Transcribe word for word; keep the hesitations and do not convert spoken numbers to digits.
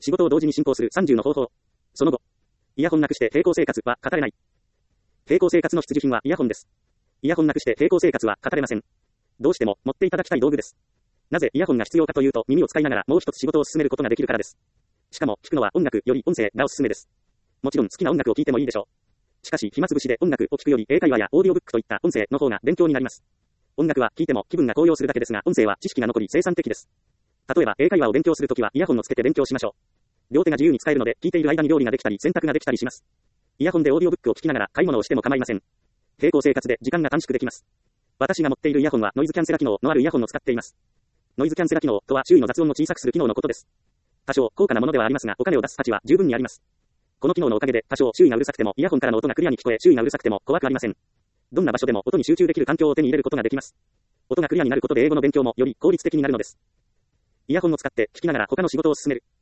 仕事を同時に進行するさんじゅうの方法。その後。イヤホンなくして並行生活は語れない。並行生活の必需品はイヤホンです。イヤホンなくして並行生活は語れません。どうしても持っていただきたい道具です。なぜイヤホンが必要かというと、耳を使いながらもう一つ仕事を進めることができるからです。しかも、聞くのは音楽より音声がおすすめです。もちろん好きな音楽を聴いてもいいでしょう。しかし、暇つぶしで音楽を聴くより英会話やオーディオブックといった音声の方が勉強になります。音楽は聴いても気分が高揚するだけですが、音声は知識が残り生産的です。例えば、英会話を勉強するときはイヤホンをつけて勉強しましょう。両手が自由に使えるので、聞いている間に料理ができたり、洗濯ができたりします。イヤホンでオーディオブックを聞きながら買い物をしても構いません。並行生活で時間が短縮できます。私が持っているイヤホンはノイズキャンセラ機能のあるイヤホンを使っています。ノイズキャンセラ機能とは周囲の雑音を小さくする機能のことです。多少高価なものではありますが、お金を出す価値は十分にあります。この機能のおかげで多少周囲がうるさくてもイヤホンからの音がクリアに聞こえ、周囲がうるさくても怖くありません。どんな場所でも音に集中できる環境を手に入れることができます。音がクリアになることで英語の勉強もより効率的になるのです。イヤホンを使って聞きながら他の仕事を進める。